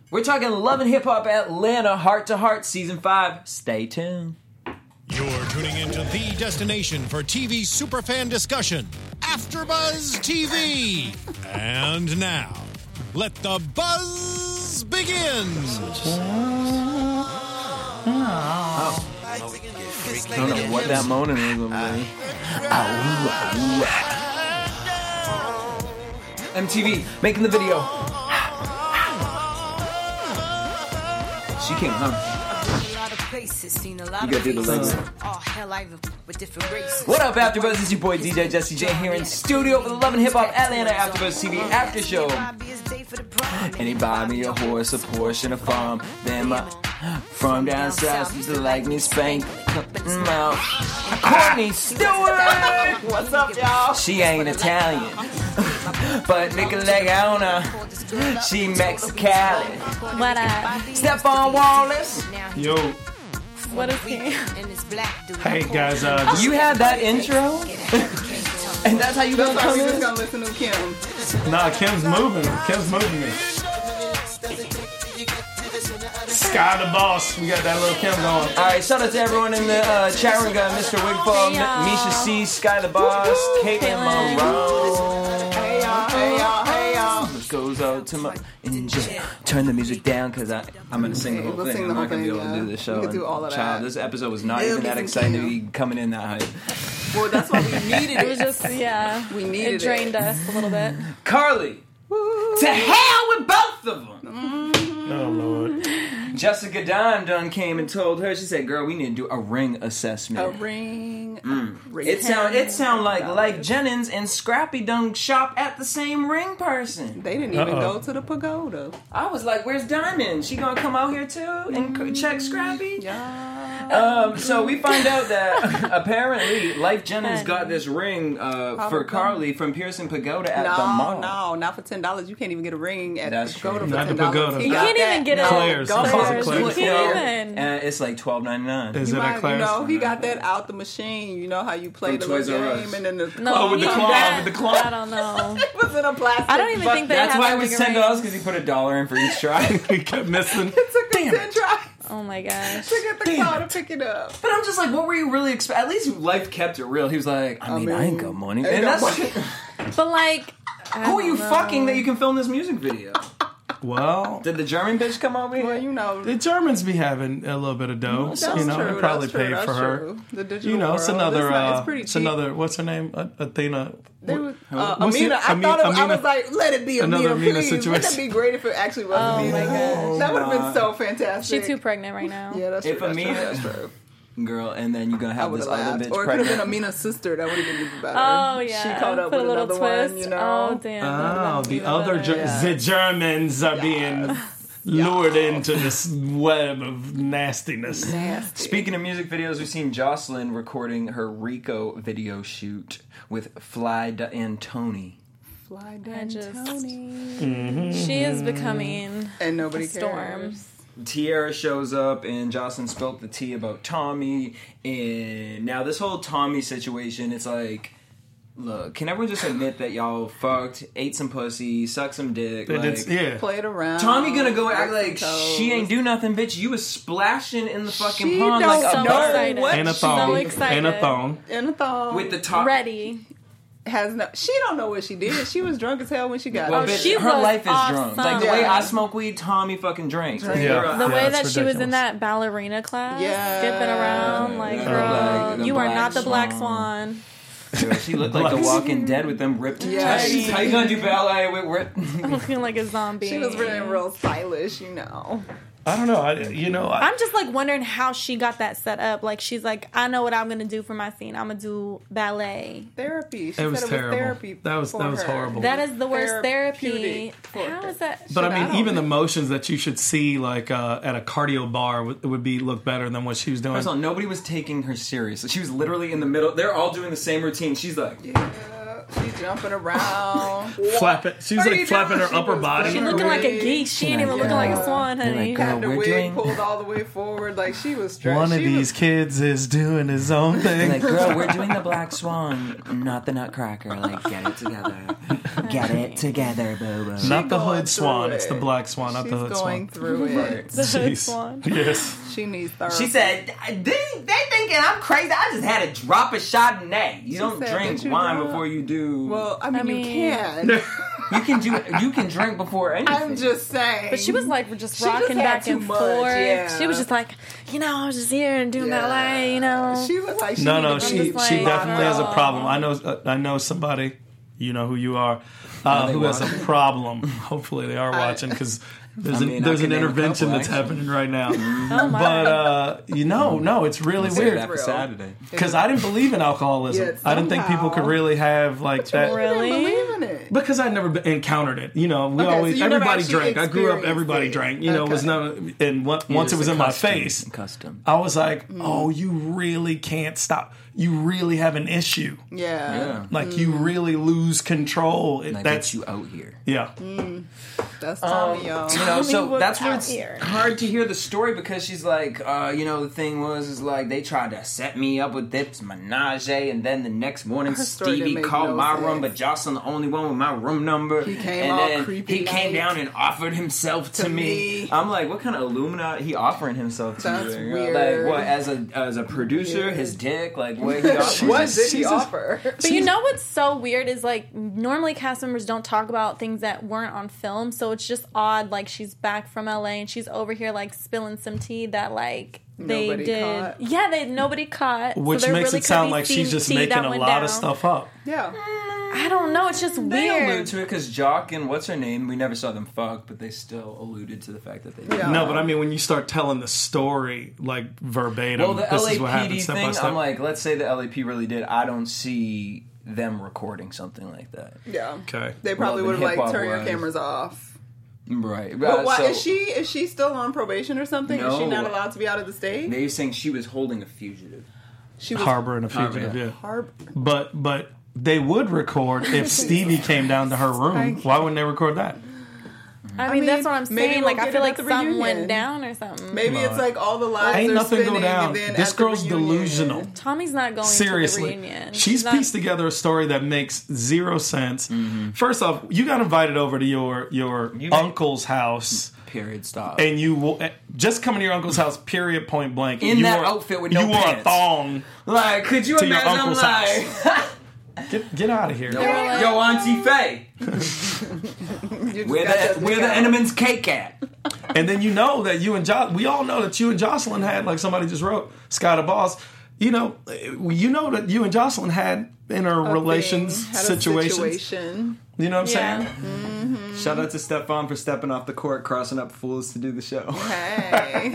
We're talking Love and Hip Hop Atlanta, Heart to Heart, Season 5. Stay tuned. You're tuning into the destination for TV superfan discussion, AfterBuzz TV. And now, let the buzz begin. I don't know what that moaning is over there. MTV making the video. She came, huh? You gotta do the legs. What up, AfterBuzz? It's your boy DJ Jesse J here in studio for the Love and Hip Hop Atlanta AfterBuzz TV After Show. And he buy me a horse, a Porsche, and a farm. Then from down south, used to like me spank. Courtney Stewart! What's up, y'all? She ain't Italian, but Nicoleona, she Mexican. What up? Stephon Wallace. Yo. What is he? Hey, guys. You had that intro? And that's how you gonna come in? Just gonna listen to Kim. Nah, Kim's moving. Kim's moving me. Sky the Boss. We got that little Kim going. Alright, shout out to everyone in the chat room. Got Mr. Wigfall, Misha C, Sky the Boss, Caitlin Monroe. Hey y'all, hey y'all, hey y'all. This goes out to my engine. Turn the music down because I'm gonna sing the whole We'll thing. sing I'm the not gonna be whole able to thing, do this show. We can do all of Child, that. this episode was not It'll even that be exciting to Kim. be coming in that hype. Well, that's why we needed It it. was just, yeah. We needed It drained us a little bit. Carly, to hell with both of them. Oh, Lord. Jessica done came and told her. She said, "Girl, we need to do a ring assessment." A ring. It sound like Jennings and Scrappy done shop at the same ring person. They didn't even go to the pagoda. I was like, "Where's Diamond? She gonna come out here too and check Scrappy?" Yeah. So we find out that apparently Life Jennings got this ring for Carly from Pearson Pagoda at the mall. No, not for $10. You can't even get a ring at That's the pagoda true. for Not the $10. pagoda. You can't even get it. Claire's. Go Claire's. Claire's. Claire's. You can't even. And it's like $12.99. Is it at Claire's? You know, he got that out the machine. You know how you play From the Toys little R game Us. and then the No, with the claw, that- with the claw. I don't know. it was in a plastic. I don't even think they That's have why that it was big a ring. $10 because he put $1 in for each try. He kept missing. It took him 10 tries Oh my gosh. to get the car to pick it up. But I'm just like, what were you really expecting? At least Life kept it real. He was like, I mean, I ain't got money. ain't And got that's money. But like, who are you fucking that you can film this music video? Well, Did the German bitch come over here? Well, you know. the Germans be having a little bit of dough. That's You know, true, they probably that's true, paid that's for her. true. The digital You know, it's world. another. It's pretty It's cheap. another. What's her name? Athena. They was, What's Amina. it? I thought I Amina. was like, let it be Another Amina, Amina please. Wouldn't that situation. be great if it actually was Amina? my gosh. That would have been so fantastic. She's too pregnant right now. Yeah, that's If true. Amina- That's true. Girl, and then you're gonna I have would this have other laughed. bitch Or it could have been pregnant. Amina's sister. That would have been even better. Oh yeah. She caught up Put with a little another twist. one, you know. Oh damn. Oh, the Even other better. the Germans are being lured into this web of nastiness. Nasty. Speaking of music videos, we've seen Jocelyn recording her Rico video shoot with Fly and Tony. Fly I down just- Tony. She is becoming And nobody a storm. cares. Tiara shows up and Jocelyn spilt the tea about Tommy. And now this whole Tommy situation, it's like, look, can everyone just admit that y'all fucked, ate some pussy, sucked some dick? They Like, did- yeah. Played around. Tommy gonna go act like Mexico. she ain't do nothing, bitch. You was splashing in the fucking She pond don't like so a know bird. excited. what And a she thong. So excited. And a thong. in a thong. With the top. ready. Has no. She don't know what she did. She was drunk as hell when she got Well, it. bitch, she her was life is drunk. Like the way Yeah. I smoke weed, Tommy fucking drinks. Like, Yeah. girl, The way it's that she was in ridiculous. that ballerina class, Yeah. skipping around, like, Yeah. girl, Like the you are Black not the Black Swan. Swan. girl, she looked like the Walking Dead with them ripped Yeah. tights. How you gonna do ballet with ripped? Looking like a zombie. She was really real stylish, you know. I don't know. I'm just like wondering how she got that set up. Like she's like, I know what I'm gonna do for my scene. I'm gonna do ballet. Therapy. She It was said terrible. therapy. That was for her. horrible. That is the worst therapy. Therapeutic for How her. is that? But Shit, I I mean, don't even the know. motions that you should see, like at a cardio bar, would be look better than what she was doing. First of all, nobody was taking her serious. She was literally in the middle. They're all doing the same routine. She's like, She's jumping around. She's like flapping her upper body. She looking like a geese. She ain't even looking like a swan, honey. Girl, Had the we're wig doing- pulled all the way forward, like she was stressed. One of these kids is doing his own thing. Like, girl, we're doing the Black Swan, not the Nutcracker. Like, get it together. Get it together, boo. Not the going hood swan. through It's it. the black swan, not She's the hood going swan. through it. The hood Jeez. swan. Yes. She needs therapy. She said, they thinking I'm crazy. I just had to drop a Chardonnay. You don't said drink that you wine don't. before you do. Well, I mean, I you mean- can. You can drink before anything. I'm just saying. But she was like just She just rocking had back too and much, forth. yeah. She was just like, I was just here and doing ballet, She was like, No, needed to she be just she like, definitely has a oh. problem. I know somebody, you know who you are, who has a problem. Hopefully they are watching because there's I mean, there's I an can name a intervention couple, that's actually. happening right now. Oh my. But no, it's really Save weird that for real. Saturday. because I didn't believe in alcoholism. Yeah, I didn't think people could somehow. really have like that. I Really? didn't believe in it. Because I'd never encountered it, we so always you never everybody actually drank. I grew up, experienced everybody it. drank. It was Okay. no, and once it was in my face, Custom. I was like, oh, you really can't stop. You really have an issue. Yeah. Like you really lose control. Like, That's get you out here. yeah. That's Tommy, y'all. You know, so was that's where out it's here. hard to hear the story because she's like, the thing is like they tried to set me up with this menage, and then the next morning Her story didn't Stevie make called no my sense. room, but Jocelyn the only one with my room number. He came and all then creepy he came like down and offered himself to to me. me. I'm like, what kind of Illuminati? He offering himself to That's you? weird. Like what? As a producer, Weird. his dick? Like what? He offering? What did he Jesus. offer? But you know what's so weird is like normally cast members don't talk about things that weren't on film, so it's just odd. Like she's back from LA and she's over here like spilling some tea that like they Nobody did. caught. Yeah, nobody caught. Which so there makes really it sound could be like she's just tea making that a went lot of down. stuff up. Yeah. I don't know. It's just They allude weird. to it because Jock and what's her name? We never saw them fuck, but they still alluded to the fact that they did. Yeah. No, but I mean, when you start telling the story like verbatim, Well, the this is what happened LAPD step by thing, step. I'm like, let's say the LAP really did. I don't see them recording something like that. Yeah. okay. They probably Well, would the have like hip-hop turned your was- cameras off. Right. But why so is she still on probation or something? Is she No. not allowed to be out of the state? They're saying she was holding a fugitive. She was Harboring a fugitive, yeah. yeah. But they would record if Stevie came down to her room. Why wouldn't they record that? I mean, that's what I'm maybe saying. we'll Like, I get feel it like at the something reunion. went down or something. Maybe it's like all the lives Ain't are nothing spinning, go down. and then This at the girl's reunion- delusional. Tommy's not going Seriously, to the reunion. she's not- pieced together a story that makes zero sense. Mm-hmm. First off, you got invited over to your You- uncle's house, Period. Stop. and just coming to your uncle's house. Period. Point blank. In you that wore, outfit with no you wore a pants. thong. Like, could you To your imagine? I'm uncle's like, Get out of here. yo, Auntie Faye, You just where got the your dick out. Entenmann's cake at? And then you know that we all know that you and Jocelyn had, like somebody just wrote, Scott a Boss, you know that you and Jocelyn had interrelations, Had a situations. situation. You know what I'm Yeah. saying? Shout out to Stefan for stepping off the court, crossing up fools to do the show. Hey.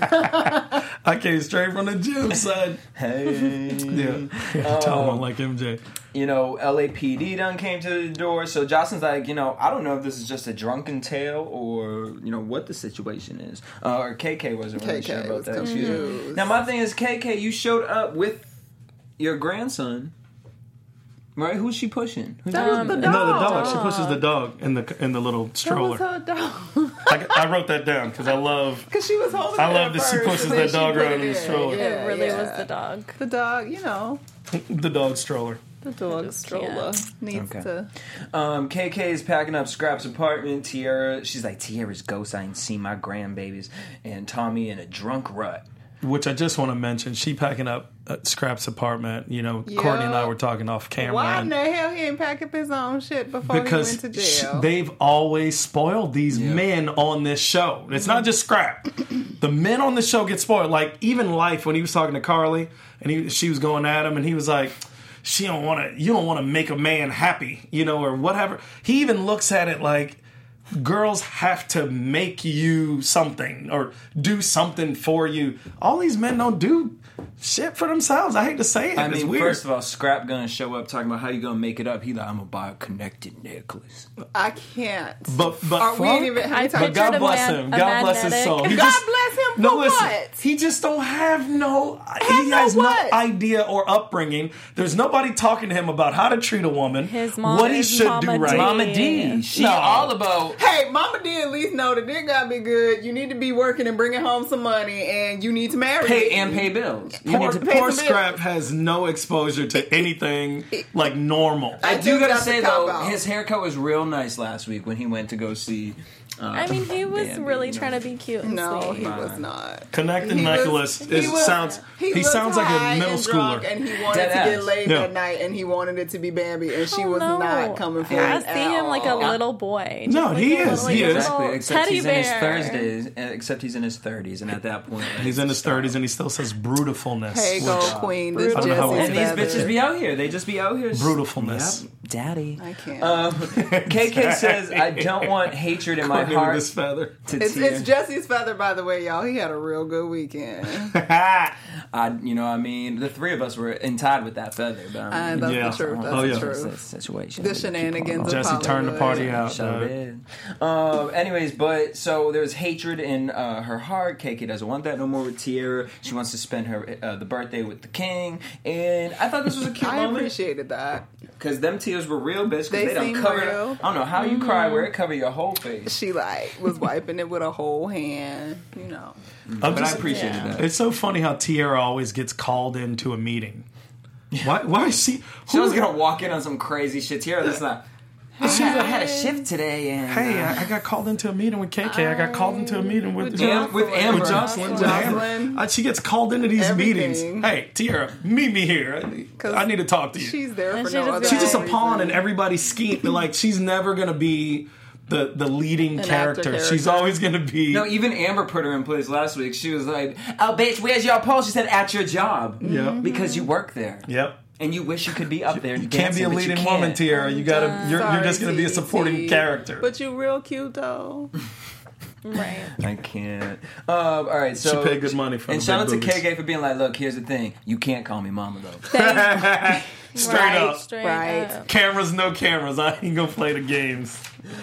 I came straight from the gym, son. Hey. Yeah. Tell him like MJ. You know, LAPD done came to the door. So Jocelyn's like, I don't know if this is just a drunken tale or, what the situation is. Or KK wasn't really KK sure about was that. confused. Now, my thing is, KK, you showed up with your grandson. Right? Who's she pushing? Who's That was the dog. No, the dog. She pushes the dog in the little That was stroller. her dog. I wrote that down because I love. Because she was holding I it love at that she first, pushes and that then she dog put around it in the stroller. It really yeah. was the dog. The dog, The dog stroller. the dog just stroller needs Okay. to. KK is packing up Scrap's apartment. She's like, Tierra's ghost. I ain't seen my grandbabies. And Tommy in a drunk rut. Which I just want to mention, she packing up Scrap's apartment. Courtney and I were talking off camera. Why in and the hell he ain't pack up his own shit before because he went to jail? they've always spoiled these men on this show. It's not just Scrap. The men on this show get spoiled. Like, even Life, when he was talking to Carly, and she was going at him, and he was like, you don't want to make a man happy, or whatever. He even looks at it like, girls have to make you something or do something for you. All these men don't do shit for themselves. I hate to say it. I It's mean, weird. first of all, Scrap gonna show up talking about how you gonna make it up. He like, I'm gonna buy a connected necklace. I can't. but We ain't even. I but pictured God a bless man- him. a God bless his magnetic- soul. He God just, bless him. No, listen. what? He just don't have he no has what? no idea or upbringing. There's nobody talking to him about how to treat a woman, His mom what he is should Mama do right. D. Mama D. She No. all about. Hey, Mama D at least know that it gotta be good. You need to be working and bringing home some money, and you need to marry. Pay bills. You Poor, need to pay poor some Scrap has no exposure to anything like normal. I do think gotta that's say a though, cop-out. his haircut was real nice last week when he went to go see. I mean, he was Bambi, really you know. trying to be cute and No, sweet. he was not. Connecting He was- Nicholas he was- sounds He he looked sounds like high a middle and drunk, schooler. and he wanted Dead to get ass. laid Yeah. that night, and he wanted it to be Bambi, and she Oh, was no. not coming for I it. see him like a little boy. Just No, like he a is. little- He like a is. little Exactly, except teddy he's in his bear. Thursdays. Except he's in his 30s, and at that point, like, He's in his 30s and he still says brutalfulness. Hey, go which- Queen. This I don't know how Jesse's and these feather. bitches be out here. They just be out here. Brutalfulness. Yep, daddy. I can't. KK says, "I don't want hatred in my According to heart this feather. to it's tear." Jesse's feather, by the way, y'all. He had a real good weekend. The three of us were in tied with that feather. But That's Yeah. the truth. That's Oh, the yeah. truth. situation. The shenanigans of Jesse turned the Hollywood. party out. Sure dog. did. Anyways, but so there's hatred in her heart. KK doesn't want that no more with Tierra. She wants to spend her the birthday with the king, and I thought this was a cute I moment appreciated that. because them tears were real, bitch. Because They they don't seem cover. real. I don't know how you cry where it cover your whole face. She was wiping it with a whole hand, you know. But I appreciated that. It's so funny how Tierra always gets called into a meeting. Why is she? She was gonna walk in on some crazy shit. Tierra, that's not. I had a shift today, and Hey, I got called into a meeting with KK. I got called into a meeting with Amber. with Jocelyn. Jocelyn. She gets called into these Everything. meetings. Hey, Tierra, meet me here. I need to talk to you. She's there And for she no just other goes- She's just a reason. pawn in everybody's scheme. Like, she's never gonna be the leading actor character. She's character. always gonna be. No, even Amber put her in place last week. She was like, "Oh, bitch, where's your post?" She said, "At your job." Yep. Because you work there. Yep. And you wish you could be up there. You can't be a leading woman, Tierra. You gotta. You're just gonna be a supporting character. But you real cute though. Right. I can't. All right, so She paid good money for and the shout out big to boobies. KK for being like, "Look, here's the thing. You can't call me mama though." Straight up. Straight Right. up. Cameras, no cameras. I ain't gonna play the games.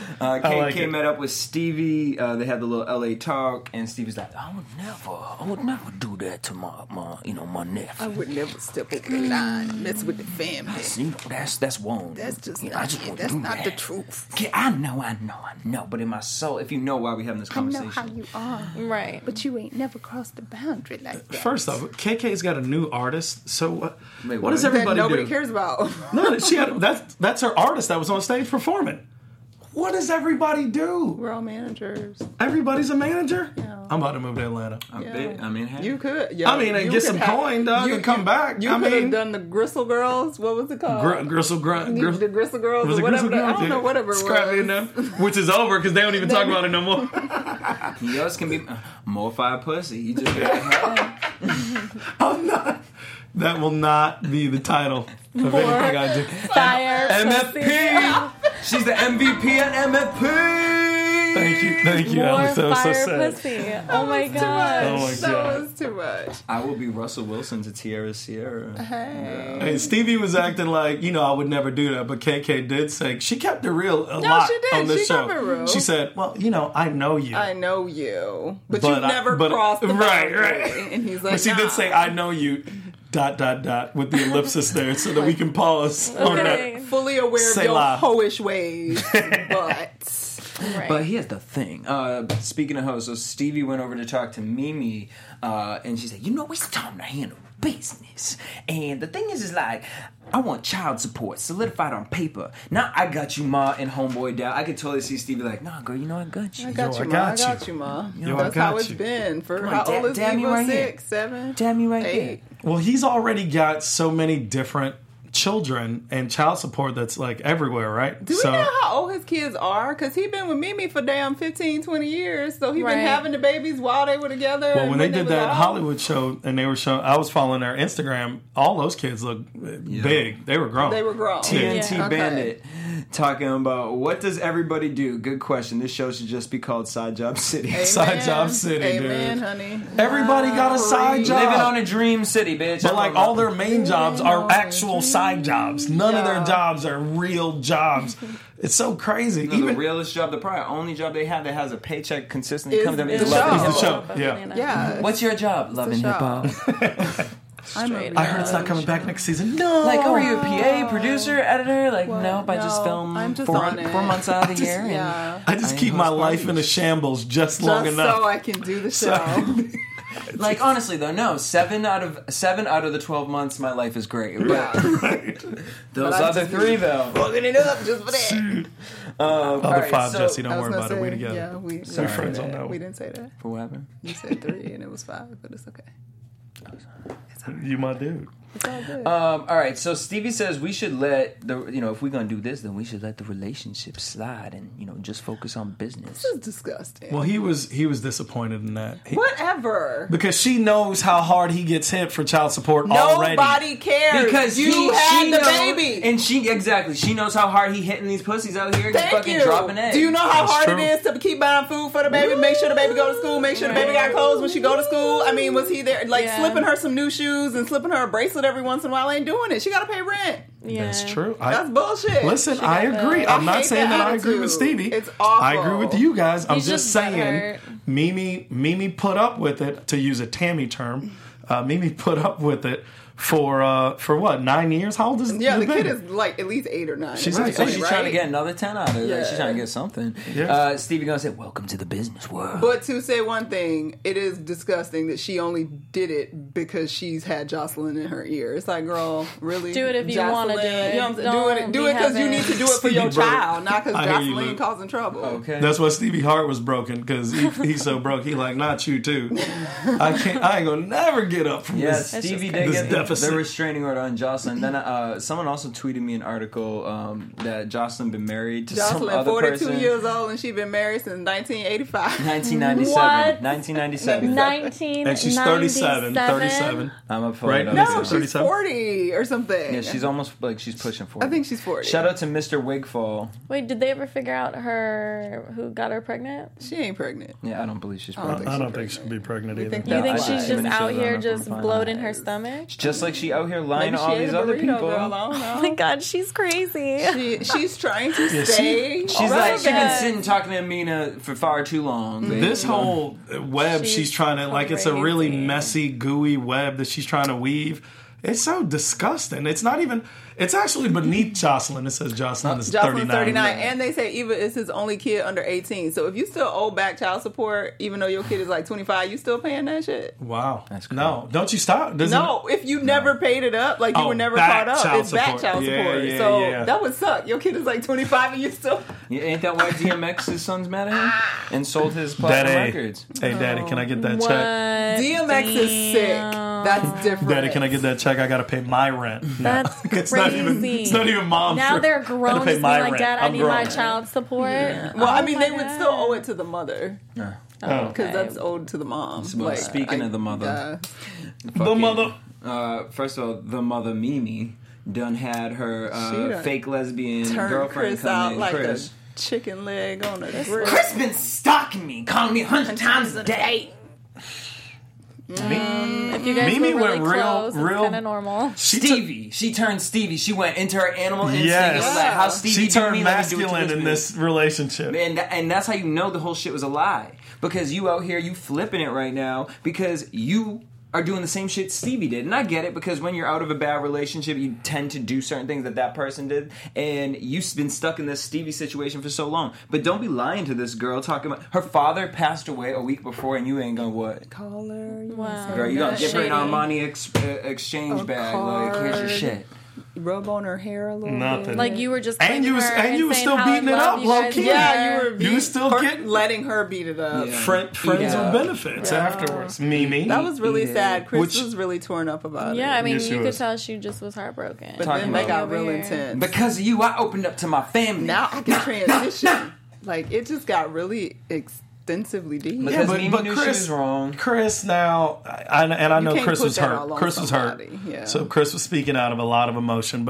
KK like it. met up with Stevie. They had the little LA talk, and Stevie's like, I would never do that to my I nephew. would never step over the line and mess with the family. You know, that's one. That's just You know, not I just it. won't That's do not that. the truth. Yeah, I know. But in my soul, if you know why we having this I know conversation, how you are, Right. but you ain't never crossed the boundary like that. First off, KK's got a new artist. So what? Wait, What does what? that everybody nobody do? cares about. No, she had that's her artist that was on stage performing. What does everybody do? We're all managers. Everybody's a manager. Yeah. I'm about to move to Atlanta. hey. You could. I mean, and you get could some coin, dog, and come back. You I could mean- have done the Gristle Girls. What was it called? Gristle Grunt. The Gristle Girls Was or it whatever. Gristle I don't Girls? know, whatever it Scrappy was. and them, which is over because they don't even talk about it no more. Yours can be more fire pussy. You just be like, hey. I'm not. That will not be the title of anything I do. Fire. MFP. She's the MVP at MFP. Thank you, More Alex. That was so fire sad. pussy. Oh my Oh god. my That god. was too much. I will be Russell Wilson to Tierra Sierra. Hey, Stevie was acting like, I would never do that, but KK did say she kept it real a lot she did. on this She show. kept it real. She said, "Well, I know you." I know you, but But you've never but- crossed the right, boundary. right. And he's like, But she nah. did say, "I know you." ... with the ellipsis there, so that we can pause on that. Okay. fully aware of your Selah. hoish ways, but Right. But here's the thing. Speaking of hoes, so Stevie went over to talk to Mimi, and she said, it's time to handle business. And the thing is like, I want child support solidified on paper. Now I got you, Ma, and homeboy down. I could totally see Stevie like, nah, girl, I got you. I got Yo, you, I Ma. got I you. got you, Ma. Yo, I That's got how it's you. been for Come how on, old is damn you Eva? right here. 6, 7, Damn you right 8. there. Well, he's already got so many different children and child support that's like everywhere, right? Do we know how old his kids are? Because he been with Mimi for damn 15, 20 years. So he Right. been having the babies while they were together. Well, and when they did was that old. Hollywood show and they were showing, I was following their Instagram. All those kids look big. They were grown. They were grown. TNT Yeah. Bandit. talking about what does everybody do? Good question. This show should just be called Side Job City. Amen. Side Job City, Amen, dude. honey. Everybody got a side job. Living on a dream city, bitch. But like all their main jobs are actual side jobs. None of their jobs are real jobs. It's so crazy. the realest job, the probably only job they have that has a paycheck consistently Is coming to them the is show. loving Is hip the hop. show. Yeah. Yeah. What's your job? Loving show. hip hop. I'm I heard it's not coming back next season. No. Like, oh, are you a PA, producer, editor? Like, nope, I just No, film I'm just 4 on it. months out of the year. Yeah. I just I keep ain't my host life parties. in a shambles just long Just enough. so I can do the show. And, like, honestly, though, no. 7 out of the 12 months, my life is great. But those I other just 3, though. Fucking it up just for that. Other Alright, 5, so- Jesse, don't I was worry gonna about it. We say, together. Yeah, we We're friends on that We one. didn't say that. For what happened? You said 3 and it was 5, but it's okay. You my dude. It's all good. All right, so Stevie says we should let if we're gonna do this, then we should let the relationship slide and just focus on business. This is disgusting. Well, he was disappointed in that. Whatever. Because she knows how hard he gets hit for child support already. Nobody cares. Because you had the baby. and she knows how hard he hitting these pussies out here, Thank fucking you. dropping eggs. Do you know how That's hard true. it is to keep buying food for the baby? Make sure the baby go to school. Make sure the baby got clothes when she go to school. I mean, was he there slipping her some new shoes and slipping her a bracelet every once in a while? Ain't doing it. She got to pay rent. Yeah. That's true. That's bullshit. Listen, I agree. I I'm not hate saying that that I agree with attitude. Stevie. It's awful. I agree with you guys. I'm He's just just saying, butthurt. Mimi put up with it, to use a Tammy term. Mimi put up with it for what, 9 years? How old is Yeah, the kid baby? is like at least 8 or 9. She's So like, she's trying to get another 10 out of it. Yeah. Like, she's trying to get something. Yeah. Stevie gonna say, "Welcome to the business world." But to say one thing, it is disgusting that she only did it because she's had Jocelyn in her ear. It's like, girl, really? Do it if you wanna do it. You know what I'm saying? Don't do it because you be need to do it for Stevie your broke. child, not because I hear you, Jocelyn Luke. causing trouble. Okay. That's why Stevie Hart was broken, because he's so broke. He like, not you too. I ain't gonna never get up from Yes, this. Stevie this did get deficit. the restraining order on Jocelyn. Then someone also tweeted me an article that Jocelyn been married to some Jocelyn, other 42 person. years old, and she been married since 1985. 1997. What? 1997. And she's 37. I'm up for Right? it. No, she's 37? 40 or something. Yeah, she's almost like she's pushing 40. I think she's 40. Shout out to Mr. Wigfall. Wait, did they ever figure out who got her pregnant? She ain't pregnant. Yeah, I don't believe she's I don't pregnant. I don't think she'll be pregnant either. think Do you think I- she's I- just many out shows here on just Fine. bloating her stomach? Just like she out here lying Maybe to all she these ate a other burrito, people. girl. I don't Oh know. my god, she's crazy. She's trying to Yeah, stay. She's like, she's been good. sitting talking to Amina for far too long. baby. This whole web She's she's trying to, like, it's a really crazy. messy, gooey web that she's trying to weave. It's so disgusting. It's not even, it's actually beneath Jocelyn. It says Jocelyn is Jocelyn's 39. 39, and they say Eva is his only kid under 18. So if you still owe back child support, even though your kid is like 25, you still paying that shit? Wow. That's crazy. No, don't you stop. Does No, if you never paid it up, like you Oh, were never back caught up, child it's back support. child Yeah, support. yeah, So yeah. that would suck. Your kid is like 25 and you still. Yeah, ain't that why DMX's son's mad at him and sold his platinum Daddy, records? hey, Daddy, can I get that What? check? DMX is sick. That's different. Daddy, can I get that check? I got to pay my rent. That's It's crazy. not even mom's. Now rent. they're I grown, gotta pay just being my like, rent. Dad, I I'm need my grown. child support. Well, I Oh mean, my they would God. still owe it to the mother Oh. because that's owed to the mom. Well, speaking of the mother. The Fucking, mother. First of all, the mother Mimi done had her She done fake lesbian Turn girlfriend Chris come out in. like Chris. a chicken leg on a grill. Chris been stalking me, calling me 100 times a day. If you guys Mimi were really went real- close, real- it's kind of normal. She turned Stevie. She went into her animal instinct. Yes. It was like, how Stevie She do turned me, let me do it to masculine in man. this relationship. And that's how you know the whole shit was a lie. Because you out here, you flipping it right now because you are doing the same shit Stevie did. And I get it because when you're out of a bad relationship, you tend to do certain things that person did. And you've been stuck in this Stevie situation for so long. But don't be lying to this girl talking about her father passed away a week before and you ain't gonna what? Call her. Wow. Girl, you gonna give her an Shady. Armani exchange A bag. Like, here's your card. shit. Rub on her hair a little Nothing. bit. Like you were just And you was- hugging her and you was saying still how beating in it love up, you low guys key. were. Yeah, you were You still getting- letting her beat it up. Yeah. Friends Yeah. with benefits afterwards. Mimi. That was really Yeah. sad. Chris Which- was really torn up about Yeah, I it. mean, Yes, she you could was. tell she just was heartbroken. But Talking then they about got real over here. intense. Because of you, I opened up to my family. Now I can transition. Like it just got really extensively deep. Because Mimi knew she was wrong. Chris now, I know can't Chris put was that hurt. all on Chris was hurt. somebody, yeah. So Chris was speaking out of a lot of emotion. But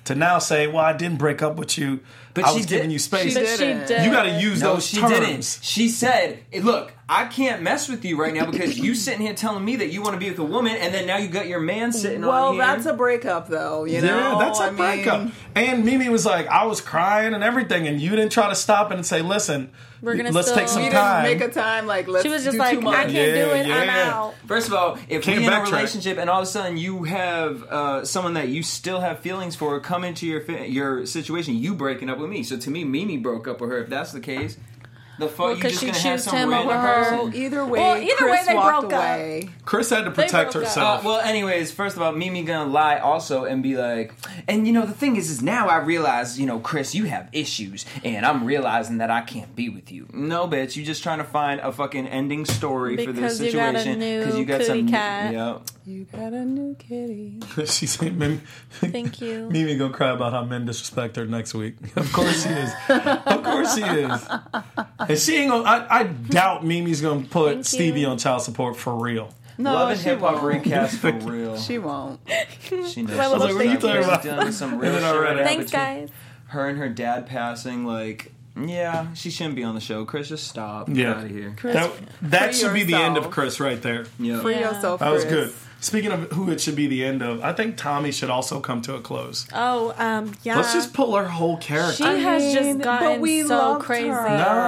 to now say, well, I didn't break up with you. But I she was giving did- you space. But she did. You got to use No, those she terms. didn't. She said, "Look, I can't mess with you right now because you sitting here telling me that you want to be with a woman, and then now you got your man sitting on Well, here." that's a breakup, though. You Yeah, know, that's a breakup. And Mimi was like, I was crying and everything, and you didn't try to stop it and say, listen, We're gonna let's still- take some You time. didn't make a time like let's She was just do like, too much. I can't Yeah, do it. I'm yeah. out. First of all, if Can't we in a backtrack. relationship and all of a sudden you have someone that you still have feelings for come into your situation, you breaking up with me. So to me, Mimi broke up with her. If that's the case, the fuck you 'cause just she gonna have chose some him random over her. person. Either way, Well, either way, Chris they walked broke up. away. Chris had to protect broke up. herself. Well, anyways, first of all, Mimi gonna lie also and be like, and you know the thing is now I realize, you know, Chris, you have issues, and I'm realizing that I can't be with you. No, bitch, you just trying to find a fucking ending story for this Because you got a situation new you got kitty some. cat. Yeah, You got a new kitty. She said, Mimi, Thank you. Mimi gonna cry about how men disrespect her next week. Of course she is. Of course she is. And she ain't gonna. I doubt Mimi's gonna put Thank you. Stevie on child support for real. No, Love and she Hip Hop won't. recast for real. She won't. She knows. My little She's what are you done- talking about? she's done some real And then I shit read right it. now Thanks, between guys. Her and her dad passing, like, yeah, she shouldn't be on the show. Chris, just stop. Get Yeah. out of here. That Free should be the end of yourself. Chris right there. Yeah. Free Yeah. yourself, That was Chris. good. Speaking of who it should be the end of, I think Tommy should also come to a close. Oh, yeah. Let's just pull her whole character. She has mean, just but gotten we so loved crazy. her.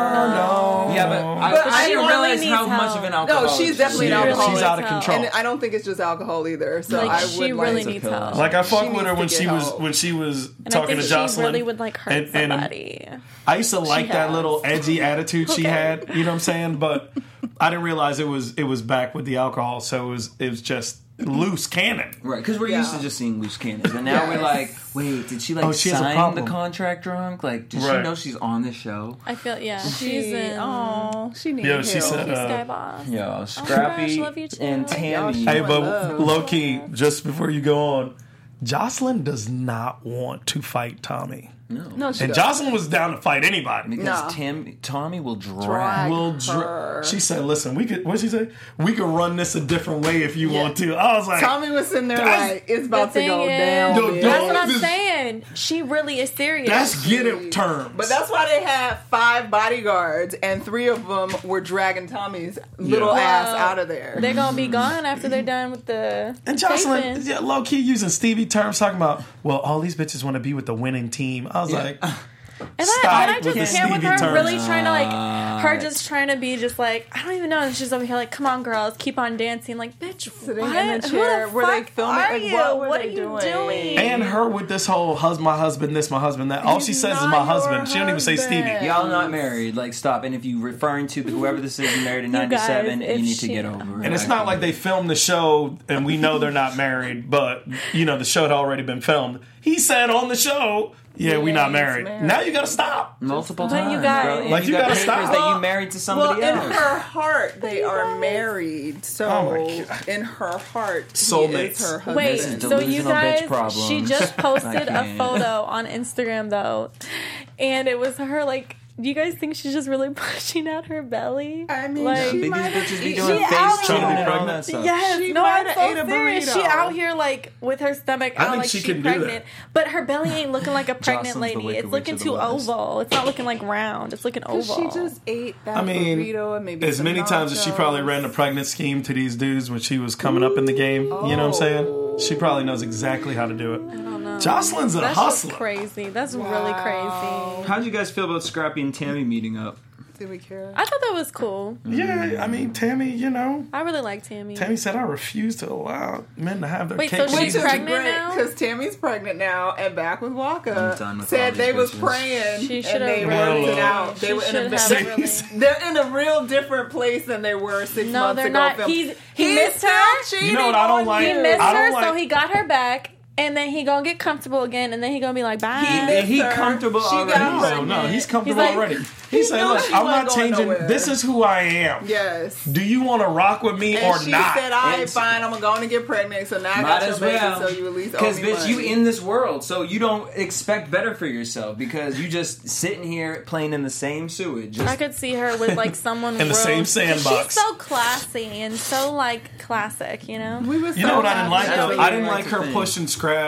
No. Yeah, but But I she didn't really realize needs how much help. of an alcoholic No, she's definitely she an is. alcoholic. She's out of Help. control. And I don't think it's just alcohol either. So Like, I she would really like needs to- help. Like I She fuck with needs her to when get she was help. talking And I think to Jocelyn. she really would like hurt And- somebody. I used to like that has. little edgy attitude she Okay. had. You know what I'm saying? But I didn't realize it was back with the alcohol. So it was just loose cannon. Right, because we're Yeah. used to just seeing loose cannons, and now we're Yes. like, wait, did she like Oh, she has a sign the problem. contract drunk? Like, does she Right. know she's on the show? I feel, she's She, in she needs Yeah, help. she said, Sky Boss. Yo, Scrappy love you too. and Tammy. Y'all Hey, showing but love. low key, just before you go on, Jocelyn does not want to fight Tommy. No, she And doesn't. Jocelyn was down to fight anybody. because No. Tommy will drag. Drag. Will her. she said, "Listen, we could." What she say? We could run this a different way if you want to. I was like, Tommy was sitting there That's- like, it's about The to go thing is- down. Yo, bitch. That's what I'm This- saying. She really is serious. "That's get it terms." But that's why they had 5 bodyguards, and 3 of them were dragging Tommy's little Yeah. ass out of there. They're gonna be gone after they're done with the and Jocelyn, taping. yeah, low key using Stevie terms, talking about, well, all these bitches want to be with the winning team. I was like, And Stop I with just the can't with Stevie her terms. really trying to like her just trying to be just like I don't even know. And she's over here like, come on, girls, keep on dancing. Like, bitch, Sitting what? in the chair. Who the Were they fuck filming? Are Like, you? what were What they are you doing? and her with this whole my husband, this, my husband, that. All she says is not my your husband. She don't even say husband. Stevie. Y'all not married. Like, stop. And if you referring to whoever this is, you married in You guys, '97, if you need to she- get over it. And it's not like they filmed the show and we know they're not married, but you know the show had already been filmed. He said on the show, "Yeah, we not he's married." married. Now you gotta stop. multiple But times. you guys- bro. And Like, you got gotta papers stop. that you married to somebody Well, in else. her heart, they are married. So, Oh my God. in her heart, he Soulmates. is her husband. Wait, This is so you delusional bitch guys, problems. she just posted I a can't. photo on Instagram though, and it was her like. Do you guys think she's just really pushing out her belly? I mean, like, she These might bitches be eat- doing she face out tuning here. and all that stuff. Yes, She no, might I'm have so ate a serious. burrito. She out here like with her stomach I out think like she she's can do that. pregnant, but her belly ain't looking like a pregnant Jocelyn's the lady. Wicked It's Witch looking of the too West. oval. It's not looking like round. It's looking oval. She just ate that I mean, burrito and maybe as some many times as she probably nachos. ran a pregnant scheme to these dudes when she was coming up in the game, you know what I'm saying? She probably knows exactly how to do it. I don't know. Jocelyn's a That's hustler. just crazy. That's really crazy. How'd you guys feel about Scrappy and Tammy meeting up? Did we care? I thought that was cool. Yeah, I mean, Tammy, you know, I really like Tammy. Tammy said, I refuse to allow men to have their Wait, cake. so and she's eat it." pregnant now? Because Tammy's pregnant now, and back with I'm Waka done with all said these they was bitches. praying She and should've they really- worked it out. They She were in should a have Say- really. they're in a real different place than they were 6 No, months they're ago. not. filming. He missed her. Cheating You know what I don't on like? He you. missed I don't her, so like- he got her back, and then he gonna get comfortable again, and then he gonna be like, bye. missed He her. comfortable She already. got No, pregnant. no, he's comfortable He's like- already. He said, knew look, she I'm wasn't not going changing. nowhere. This is who I am. Yes. Do you want to rock with me And or she not? said, "All right, And- fine. I'm going to get pregnant. So now I Might got your as baby. well. So you at least owe Because, me bitch, money." you in this world, so you don't expect better for yourself because you just sitting here playing in the same sewage. I Just, could see her with like someone In the real- same sandbox. She's so classy and so like classic, you know. We was You know what I didn't like That's though? what I you didn't like like to her think. pushing Scrap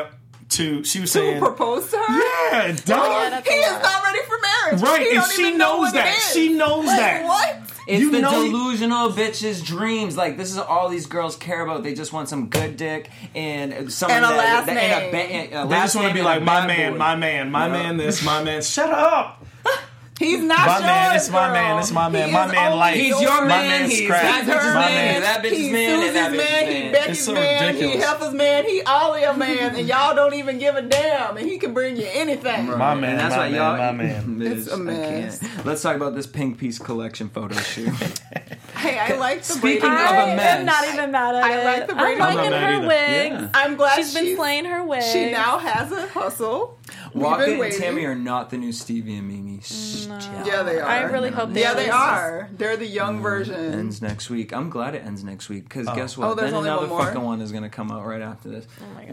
she was saying, propose to her? yeah, dog. that's He a is lot. not ready for marriage. Right, He and don't she even know knows what it that. is. She knows Like, that. What? It's You the know- delusional bitch's dreams. Like, this is all these girls care about. They just want some good dick and someone And a last and name. a They last just want to name be and like, a my bad man, boy. my man, my man, this, my man. Shut up. He's not My yours, man, it's my girl. man, it's my man. He My is man only like- He's yours. your My man. man He's Scrap. that bitch's her man. That bitch's He's man. And Susie's that bitch's man. He man. Becky's It's so man. ridiculous. He Heifer's man. He Olive man. And y'all don't even give a damn. And he can bring you anything. My man, And that's my why man, y'all. my man. It's a I mess. can't. Let's talk about this pink piece collection photo shoot. Hey, I like the Speaking Brady. of a I mess. am not even mad at I it. like the I'm Brady. I'm not liking mad her either. wigs. Yeah. I'm glad She's been slaying her wigs. She now has a hustle. We've Waka been and waiting. Tammy are not the new Stevie and Mimi. Yeah, they are. I really hope they Yeah, they release are. They're the young version. Ends next week. I'm glad it ends next week because guess what? Oh, there's then only another one more? fucking one is gonna come out right after this. Oh my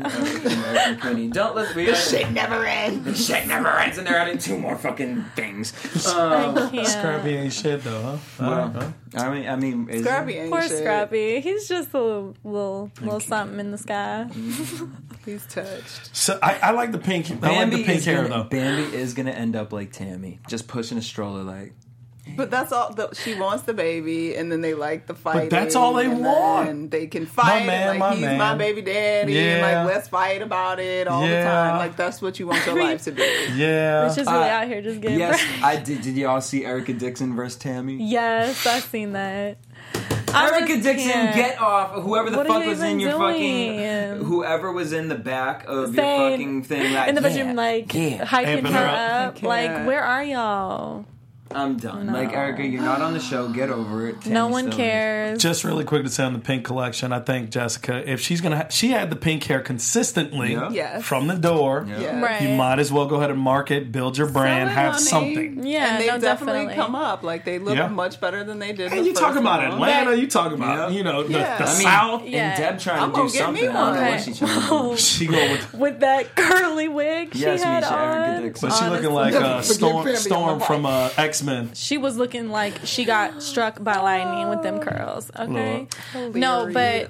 god. Don't let me. Shit never ends. The shit never ends, and they're adding 2 more fucking things. I can't. Scrappy ain't shit though, huh? Well, I mean, is Scrappy ain't Poor shit. Scrappy. He's just a little something in the sky. He's touched. So I like the pink. I like the pink hair though. Bambi is gonna end up like Tammy, just pushing a stroller like. But that's all. She wants the baby, and then they like the fighting. that's all they want. And they can fight. man, like my he's man. my baby daddy, and Yeah. like let's fight about it all the Yeah. time. Like that's what you want your life to be. Yeah. It's just really out here just getting Yes, bread. I did. Did y'all see Erica Dixon versus Tammy? Yes, I've seen that. I Erica just Dixon, can't. get off! Whoever the What are fuck you was in even your doing? fucking, whoever was in the back of Saying- your fucking thing, like, in the yeah, bedroom, like yeah. hyping Amping her her up. up. Like, Yeah. where are y'all? I'm done. Like Erica, you're not on the show. Get over it. No Tammy one still is. cares. Just really quick to say on the pink collection, I think Jessica, if she's gonna, she had the pink hair consistently Yeah. Yes. from the door. Yeah. Right. You might as well go ahead and market, build your brand, Sell it, have honey. something. Yeah, and they no, definitely come up. Like they look Yeah. much better than they did. And the you talk first about one. Atlanta, you talk about Yeah. you know the, Yeah. the I mean, South. Yeah. And Deb trying I'm to do gonna get me something. I don't know one. what she's trying to do. She go with that curly wig Yes, she had Misha, Erica on. Dixon. but she looking Honestly. like Storm Bambi on my from X-Men. She was looking like she got struck by lightning with them curls. Okay. No, but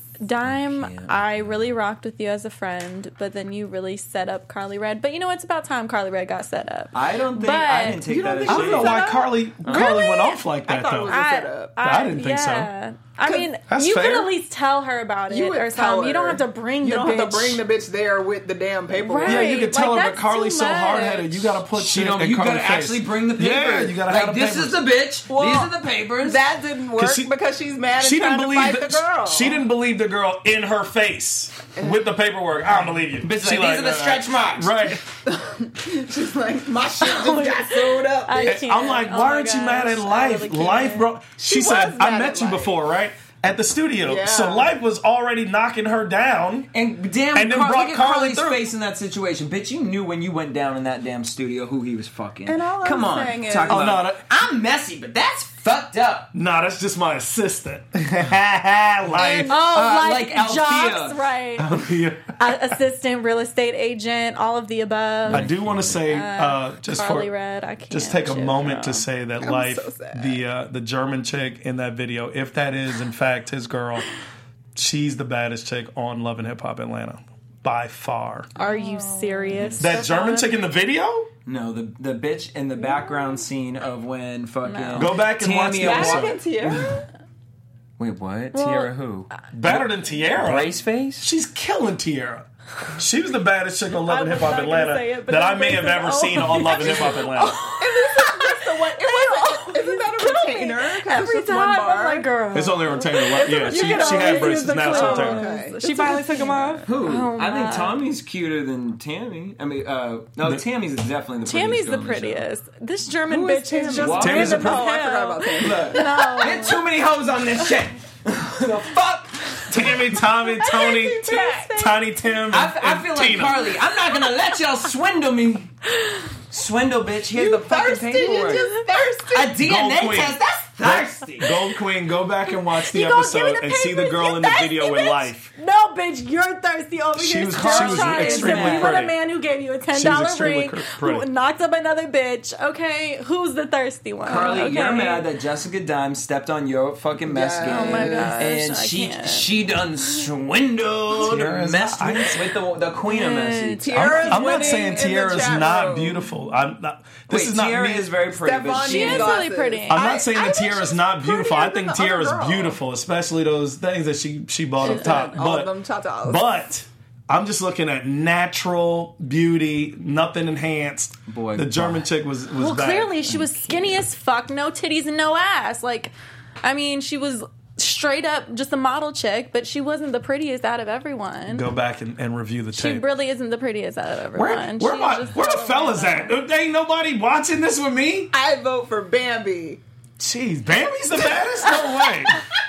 Dime, I really rocked with you as a friend, but then you really set up Carly Red. But you know, it's about time Carly Red got set up. I don't think But- I didn't take You that don't as think I don't know shade. why Carly went off like I that thought it though. was a setup. I didn't think so. yeah. I mean, That's you could fair. at least tell her about it You would or tell something. You don't her. have to bring You the don't bitch. have to bring the bitch there with the damn paperwork. Right. Yeah, you could tell Like, her, but that's Carly's too so much. hard headed. You got to put shit in You gotta Carly's actually face. bring the papers. Yeah, you gotta like, have the this papers. is the bitch. Well, These are the papers. That didn't work she- because she's mad and She trying didn't to believe fight the girl. She didn't believe the girl in her face with the paperwork. I don't believe you. Bitch, She like, these are the stretch marks. Right. She's like, my shit just got sewed up. I bitch. can't. I'm like, Oh why my aren't you mad at gosh, I Life? really can't. Life, bro. She was said, mad I at met you Life. before, right? At the studio. Yeah. So Life was already knocking her down. And damn, And then brought look at Carly Carly's through. face in that situation. Bitch, you knew when you went down in that damn studio who he was fucking. And all I'm Come on. saying is- Talk Oh, about no, it. I'm messy, but that's fucked up. Nah, that's just my assistant. Life. Oh, like like Althea. jobs, right? Yeah. Assistant, real estate agent, all of the above. I do want to say, just Carly for Red, I can't. just take a shit, moment bro. to say that Life, so sad. the German chick in that video, if that is in fact his girl, she's the baddest chick on Love and Hip Hop Atlanta by far. Are you serious? That German chick in the video? No, the bitch in the background scene of when fucking No. Go back and watch Tammy the Award- episode. Happened to you? Wait, what? Well, Tiara who? Better than Tiara. Brace face? She's killing Tiara. She was the baddest chick on Love I and was Hip Hop not gonna Atlanta say it, but that I then may Grace have is- ever oh. seen on Love and Hip Hop Atlanta. Isn't that a retainer? 'Cause it's Every just one time, bar. I'm like, girl. It's only a retainer. Yeah, she can had always braces. use the Now it's a clothes. retainer. Okay. She finally took them off. Who? Oh, I think my. Tommy's cuter than Tammy. I mean, no, Tammy's definitely the prettiest. Tammy's girl the on the show. prettiest. This German Who is bitch Tammy? is just What? Tammy's the random Oh, I as forgot hell. about Tammy. Look, No. there's too many hoes on this shit. The fuck? Tammy, Tommy, Tony, Tiny Tim, I and feel like Tina. Carly. I'm not gonna let y'all swindle me. Swindle, bitch. Here's the fucking Thirsty, paperwork. you just thirsty. A DNA Queen. test. That's thirsty. Gold Queen, go back and watch the You gonna give me episode the and see the papers, girl you in the thirsty video in bitch? Life. No, no, bitch, you're thirsty over here. was trying to extremely be with pretty. a man who gave you a $10 She was extremely ring, pretty. who knocked up another bitch. Okay, who's the thirsty one? Carly, okay? you're mad that Jessica Dime stepped on your fucking mess Yeah. game. Oh my gosh, And I can't. she done swindled, Tiara's messed not- with the queen of messy. Tiara's I'm not winning saying in the Tiara's chat not room. beautiful. I'm not. This Wait, is not Tiara me. is very pretty, but Stefani She is really glasses. pretty. I'm not saying I that think Tiara's she's not beautiful. I prettier think than the other Tiara's girl. beautiful, especially those things that she bought up top. All of them tatas. But I'm just looking at natural beauty, nothing enhanced. Boy, the German but- chick was Well, bad. clearly she was skinny as fuck, no titties and no ass. Like, I mean, she was straight up just a model chick, but she wasn't the prettiest out of everyone. Go back and review the She tape. really isn't the prettiest out of everyone. Where She's just the a little fellas at? random. Ain't nobody watching this with me? I vote for Bambi. Jeez, Bambi's the baddest? No way.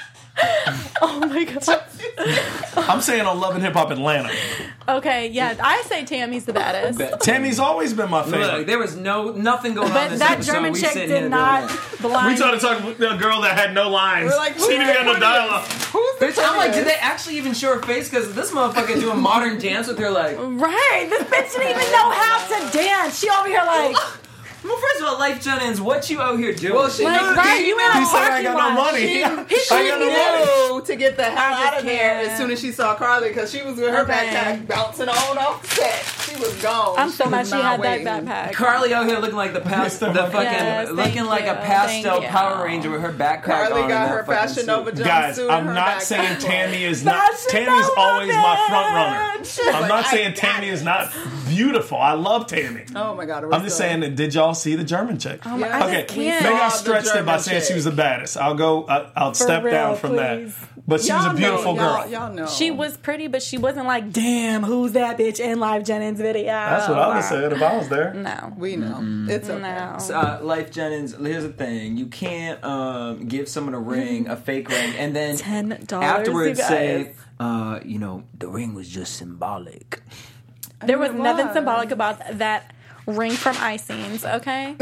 Oh my god. I'm saying on Love and Hip Hop Atlanta. Okay, yeah, I say Tammy's the baddest. Tammy's always been my favorite. Look, there was nothing going on But this that episode. German We chick sitting here did doing not that. blind. We tried to talk about the girl that had no lines. We're like, she didn't even have no dialogue. Who's the Bitch, I'm like, did prettiest? they actually even show her face? Because this motherfucker doing modern dance with her like. Right, this bitch didn't even know how to dance. She over here like, Well, first of all, Life Jennings, what you out here doing? Well, she like knew, right, you in a He said, I parking got no lot. money. She, I he got no money. knew to get the hell I out of just there can't. as soon as she saw Carly because she was with her Okay. backpack bouncing on off the set. She was gone. I'm so mad was she not had waiting. that backpack. Carly out here looking like the Mr. fucking Yes, looking thank like a you, pastel thank you. Power Ranger with her backpack Carly on. got and her that fucking Fashion suit. Nova jumpsuit. Guys, and I'm her not backpack saying on. Tammy is not. Fashion Tammy's Nova, always my front runner. bitch. I'm Like, not I saying got Tammy it. is not beautiful. I love Tammy. Oh my god! I'm just saying that. Did y'all see the German chick? Oh my, Yeah. I Okay, just maybe can't. I saw the stretched it by German saying she chick. was the baddest. I'll step real, down from please. that. But she was a beautiful girl. Y'all know. She was pretty, but she wasn't like, damn, who's that bitch in Live Jennings video? That's what I would have said if I was there. No. We know. It's okay. No. Life Jennings, here's the thing: you can't give someone a ring, a fake ring, and then $10, afterwards you guys. say, the ring was just symbolic. There was it nothing was. symbolic about that ring from Icings, okay?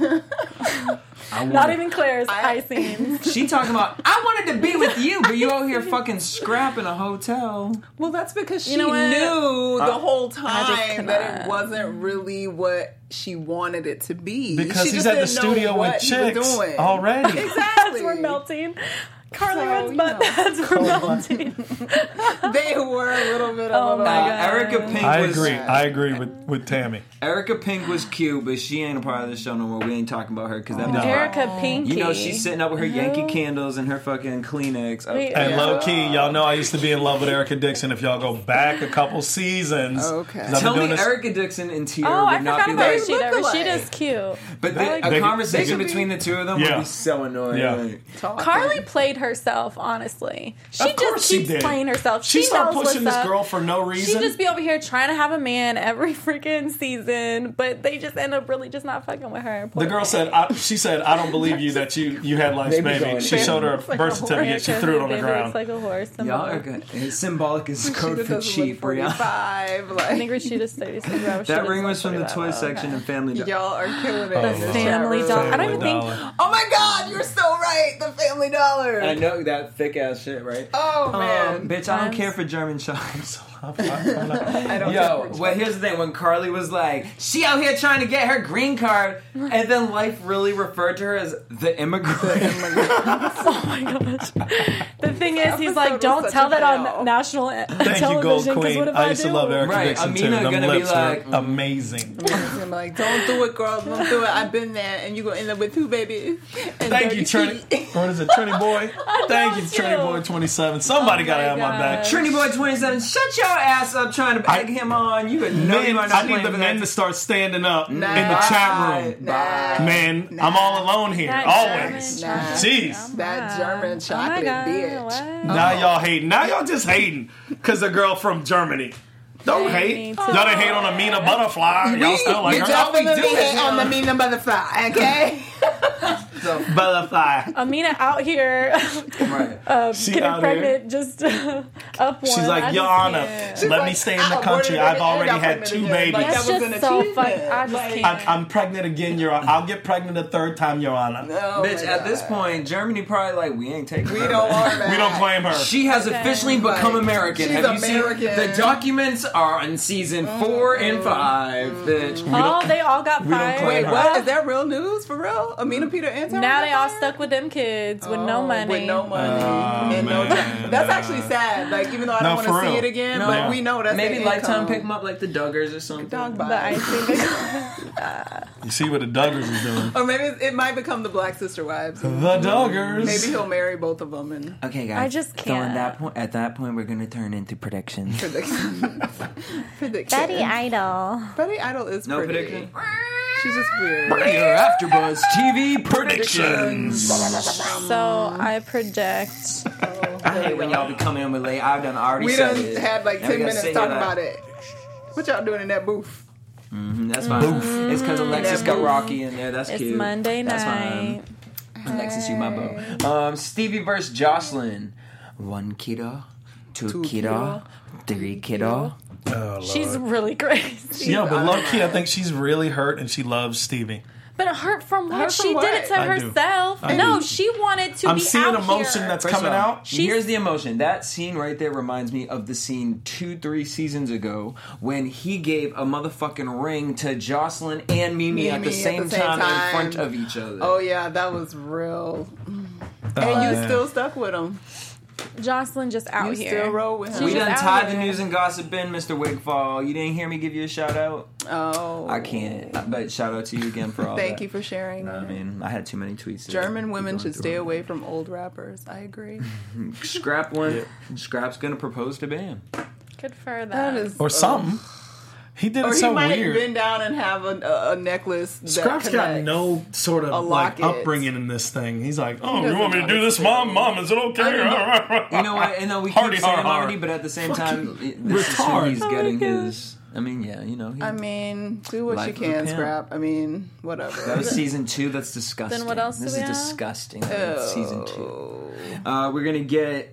I Not wanted- even Claire's Icings. She talking about, I wanted to be with you, but you out here fucking scrapping a hotel. Well, that's because she You know what? knew the whole just time that cannot. it wasn't really what she wanted it to be. Because she he's just at the didn't know studio what with he was chicks doing. already. Exactly. We're melting. Carly So, Red's you butt know. pads were melting. They were a little bit. Oh my God. Erica Pink I was agree. I agree with Tammy. Erica Pink was cute, but she ain't a part of the show no more. We ain't talking about her because that bitch. Erica Pinky. You know, she's sitting up with her Yankee candles and her fucking Kleenex. Wait, And Yeah. low key, y'all know I used to be in love with Erica Dixon. If y'all go back a couple seasons, Okay. 'cause I've Tell been me doing this- Erica Dixon and Tiara Oh, I would not forgot be about like. Rashida. look alike. Rashida's cute. But Like, a they conversation could be- between the two of them Yeah. would be so annoying. Yeah. Like, Carly played herself, honestly. She Of course just she keeps did. playing herself. She started knows pushing what's this up. girl for no She reason. just be over here trying to have a man every freaking season, but they just end up really just not fucking with her. The girl said, she said, I don't believe you that you had life's They be baby. going She in. showed her a birth certificate. She threw it on the Baby ground. looks like a horse. y'all are good. It's symbolic as She code for doesn't cheap, look Brianna. 45. I think Like, Rashida's 36. That ring was from the toy section in Family Dollar. y'all are killing it. Oh, in the Family chat room. Dollar. I don't Family even think. Dollar. Oh my God, you're so right. The Family Dollar. I know that thick ass shit, right? Oh man. Bitch, I don't care for German shops. I don't Yo, care. well, here's the thing. When Carly was like, she out here trying to get her green card, and then life really referred to her as the immigrant. Oh my gosh. The thing is, he's like, was don't such tell a that fail. on national Thank you, Gold television. Because Queen. what if I I used do? to love Erica Right, Dixon too. Amina Them gonna be lips like, were amazing. He's gonna be like, don't do it, girl. Don't do it. I've been there, and you gonna end up with two babies. And Thank you, 30 Trinity. feet. What is it, Trinity Boy? Thank you, don't Trinity you? Boy 27. Somebody Oh got to my have my back. gosh. Trinity Boy 27, shut your ass up trying to egg him on. You would know you Men, are not I need playing the for men that. to start standing up in the Nah. chat room. Nah. Man, I'm all alone here. That Always. German chocolate. Jeez. That German Oh chocolate my God, bitch. what? Now y'all hating. Now y'all just hating because the girl from Germany. Don't They hate. need Y'all to- didn't hate on Amina Butterfly. Y'all still like You her. definitely do is, hate on the Mina Butterfly, okay? Butterfly. Amina out here Right. She getting out here. pregnant just up one. She's like, Your Honor, let me stay in the country. I've already had 2 babies. That's That was just an so achievement. fucking. I just Like- can't. I'm pregnant again, Your Honor. I'll get pregnant a 3rd time, Your Honor. Oh Bitch, my at this God. point, Germany probably like, we ain't taking we her don't back. want that. We don't claim her. She has officially become Like, American. she's Have you American. seen? The documents are on season 4 and 5, bitch. Oh, they all got we don't fired. claim Wait, her. what? Is that real news for real? Amina, Peter, and Tara Now got they all fired? stuck with them kids with no money. With no money Oh, and no man. job. That's actually sad. Like, even though I No, don't want for to see real. it again, No. but we know that's Maybe their Lifetime income. pick them up like the Duggars or something. Dog The bite. icing. You see what the Duggars is doing. Or maybe it might become the Black Sister Wives. The Duggars. Maybe he'll marry both of them and Okay, guys. I just So can't. at that point, we're gonna turn into predictions. predict. Idol. Betty Idol is No pretty. prediction? She's just weird. Your AfterBuzz TV predictions. So I project. I hate when y'all be coming in with late. I've done already We said done it. had like Now we 10 gotta minutes sit talking here about it. What y'all doing in that booth? That's fine. It's because Alexis got Rocky in there. That's It's cute. Monday That's night. fine. Alexis, you my boo. Stevie versus Jocelyn. 1 kiddo, 2 kiddo, 3 kiddo. Oh, Lord. She's really crazy. Yeah, but low key, I think she's really hurt and she loves Stevie. But hurt from what? Hurt from She what? did it to I do. herself. I No, do. she wanted to I'm be seeing out emotion here. that's First of coming all, out. Here's the emotion. That scene right there reminds me of the scene 2-3 seasons ago when he gave a motherfucking ring to Jocelyn and Mimi at the same time in front of each other. Oh yeah, that was real. And you man. still stuck with him. Jocelyn just out You here. still roll with him. We just done out tied the here. news and gossip in, Mr. Wigfall. You didn't hear me give you a shout out? Oh, I can't. But shout out to you again for all that. Thank you for sharing. I mean, I had too many tweets. to German keep women going should through stay it. away from old rappers. I agree. Scrap one. Scrap's gonna propose to Bam. Good for That them. is, Or something. He did or it he so might weird. bend down and have a necklace. That Scrap's got connects. no sort A of like locket. upbringing in this thing. He's like, oh, you doesn't want me to do this, Mom? Mom, is it okay? You know what? I know we Hardy keep saying har har. Hardy, but at the same time, this is who retard. he's Oh getting my his. I mean, yeah, you know. He, I mean, do what Life you of a can, pimp. Scrap. I mean, whatever. that was season 2. That's disgusting. Then what else This do we is have? disgusting. That's season 2. We're gonna get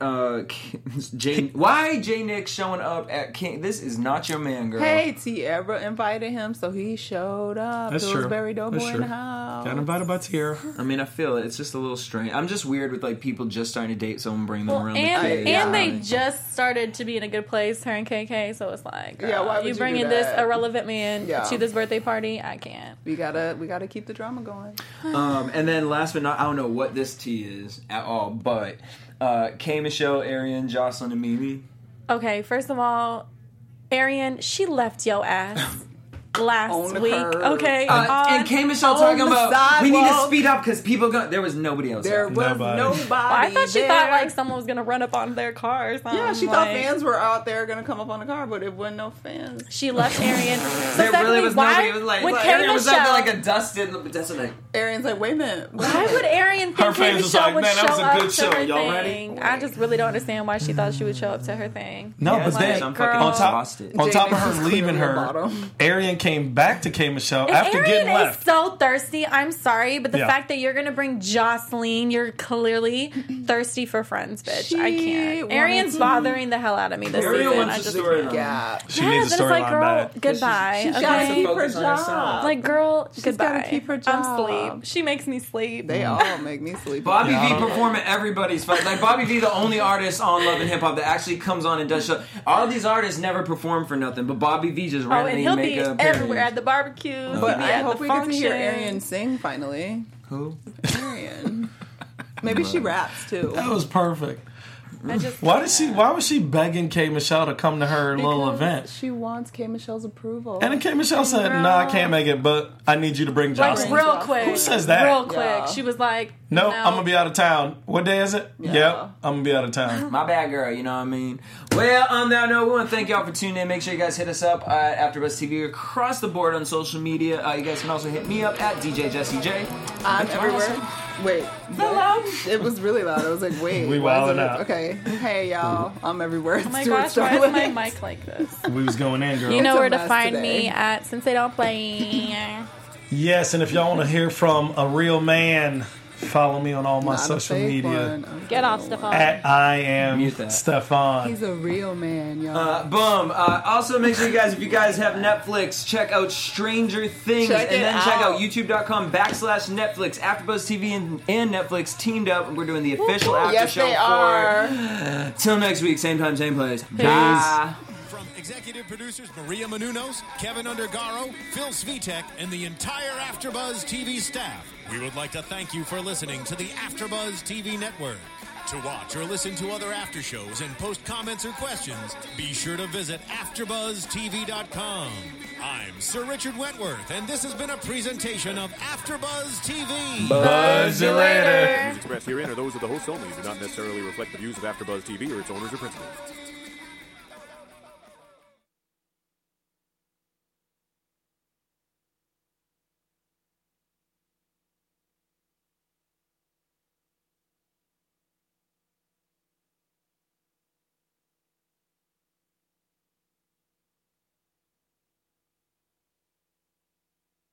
Jay Nick showing up at King. This is not your man, girl. Hey, Tierra invited him, so he showed up. That's Pillsbury true. Doughboy That's in the true. house. Got invited by Tierra. I mean, I feel it. It's just a little strange. I'm just weird with like people just starting to date someone, bring them Well, around and the kids. and they just started to be in a good place, her and KK. So it's like, girl, Yeah, why would you do bringing this that? irrelevant man Yeah. to this birthday party? I can't. We gotta keep the drama going. And then last but not, I don't know what this tea is at all, but K. Michelle, Arian, Jocelyn, and Mimi. Okay, first of all, Arian, she left your ass On last the week. curb. Okay, And K. Michelle on talking the about we need to sidewalk. speed up because people go. There was nobody else. There out. was Nobody. nobody. I thought she there. thought like someone was gonna run up on their car or something. Yeah, she thought like- fans were out there gonna come up on the car, but it wasn't no fans. She left Arian. There really was why, nobody. It was like, with like K. Arian was Michelle, out there like a dusted. That's like. Arian's like, wait a minute. why would Arian Her think K. fans was Michelle like, would "Man, that was show a up good show. to her Y'all ready?" thing? I just really don't understand why she thought she would show up to her thing. No, Yeah, but like, then I'm on fucking girl. exhausted. top of Jay her Nix is leaving clearly a her, bottom. Arian came back to K. Michelle If after Arian getting is left. so thirsty, I'm sorry, but the Yeah. fact that you're gonna bring Jocelyn, you're clearly thirsty for friends, bitch. I She can't. wanted Arian's to- bothering the hell out of me this Arian season. wants I the just story can't. Yeah. She Yes, needs a and it's like, storyline girl, bad. goodbye. She's okay? gotta keep her Focus on herself. job. Like, girl, She's goodbye. gotta keep her I'm job. sleep. She makes me sleep. They all make me sleepy. Bobby Yeah, I V don't- performing everybody's fight. Like Bobby V, the only artist on Love and Hip Hop that actually comes on and does show. All of these artists never perform for nothing, but Bobby V just Oh, and randomly he'll make be a appearance. everywhere at the barbecue. But he'll be I at hope the we get to hear function. Arian sing finally. Who? Arian. Maybe she raps too. That was perfect. I just Why was she begging K. Michelle to come to her little Because event? She wants K. Michelle's approval. And then K. Michelle said, "No, I can't make it, but I need you to bring like Jocelyn." real Who quick. says that? Real quick. Yeah. She was like, No, no. I'm gonna be out of town. What day is it? Yeah. Yep, I'm gonna be out of town. My bad, girl. You know what I mean? Well, on that note, we want to thank y'all for tuning in. Make sure you guys hit us up at AfterBuzz TV across the board on social media. You guys can also hit me up at DJ Jesse J. I'm everywhere. Wait. It was really loud. I was like, wait. We why is wilding it- out. Okay. Hey, y'all. I'm everywhere. Oh my gosh, why is my mic like this? We was going in, girl. You know a where to mess find today. me at Since They Don't Play. Yes, and if y'all want to hear from a real man Follow me on all my social media. Get off, Stefan. At I am Mute that. Stefan. He's a real man, y'all. Boom. Also, make sure you guys, if you guys have Netflix, check out Stranger Things. Check and it then check out out. youtube.com/Netflix. AfterBuzz TV and Netflix teamed up, and we're doing the official after Yes, show they for are. till next week, same time, same place. Bye. From executive producers Maria Menounos, Kevin Undergaro, Phil Svitek, and the entire AfterBuzz TV staff, we would like to thank you for listening to the AfterBuzz TV network. To watch or listen to other after shows and post comments or questions, be sure to visit AfterBuzzTV.com. I'm Sir Richard Wentworth, and this has been a presentation of AfterBuzz TV. Buzz you later. Views expressed herein are those of the hosts only and do not necessarily reflect the views of AfterBuzz TV or its owners or principals.